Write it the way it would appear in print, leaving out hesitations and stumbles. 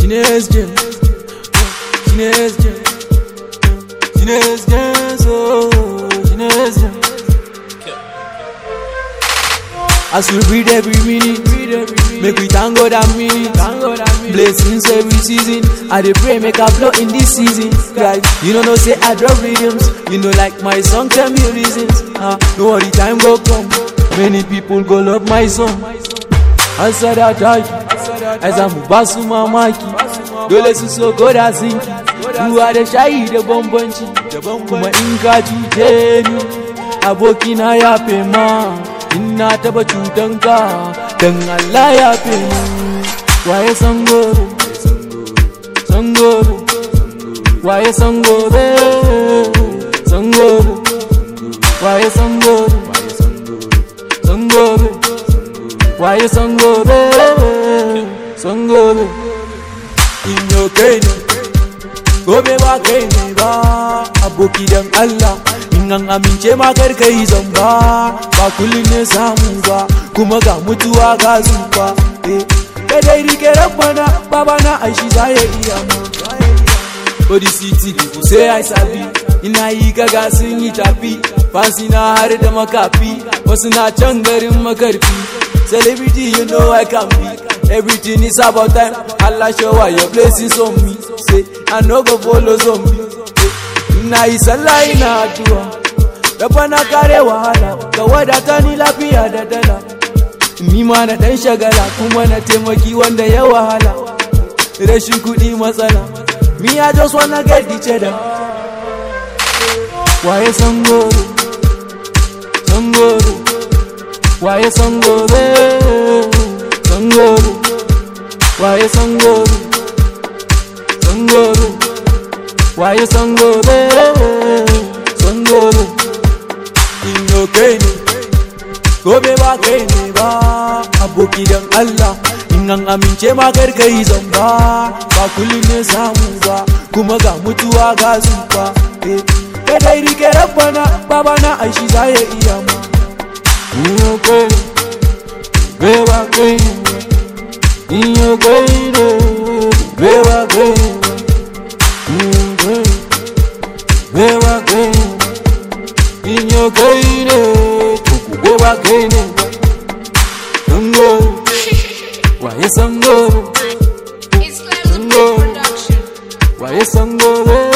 Chinese James, Chinese James, Chinese James, oh, Chinese James. As we breathe every minute, make we thank God a minute. Blessings every season, I dey pray make I blow in this season. Right, you know say I drop rhythms. You know like my song tell me reasons. No worry, time go come. Many people go love my song. Answer that type, as I'm basu mamaki. Dole su so goda zinki. Ruwa da shayi da bambanci. Kuma in ka cuce ni, abokina ya fe ma. Inna taba cutanka, dan Allah ya fe ni. Waye sangoro, sangoro, waye sangoro, sangoro, waye sangoro, sangoro, waye sangoro, sangoro. Inyo kai ne, gobe ba kai ne ba, aboki dan Allah. An amince ma kar kai zamba, ba kullun ne samu ba, kuma ga mutuwa ga zufa. Kai dai rike rabbana, babana aishi za ya iya ma. Body city people say I sabi, ina yi kaga sun yi tafi. Fansi na har da makafi, wasu na can garin makarfi. Celebrity you know I can be, everything is about time. Allah show why your blessings on me. Say I no go follow zombie. Ina yi sallah ina addu'a, Rabba na kare wahala, ka wadata ni lafiya da dala. Ni ma na dan shagala, kuma na taimaki wanda ya wahala. Rashin kuɗi matsala, me I just wanna get the cheddar. Waye sangoro, sangoro, waye sangoro, sangoro, waye sangoro, sangoro, waye sangoro, sangoro. Inyo kai ne, gobe ba kai ne ba, aboki dan Allah. In an amince ma kar kai zamba, ba kullun ne samu ba, kuma ga mutuwa ga zufa. Kai dai rike rabbana, babana aishi za ya iya ma. Inyo kai ne, gobe ba kai ne, inyo kai ne, gobe ba kai ne, inyo kai ne, gobe ba kai ne. Inyo kaine, kuku wa kaine. Sangoro, waye sangoro, It's Clemson Production. waye sangoro.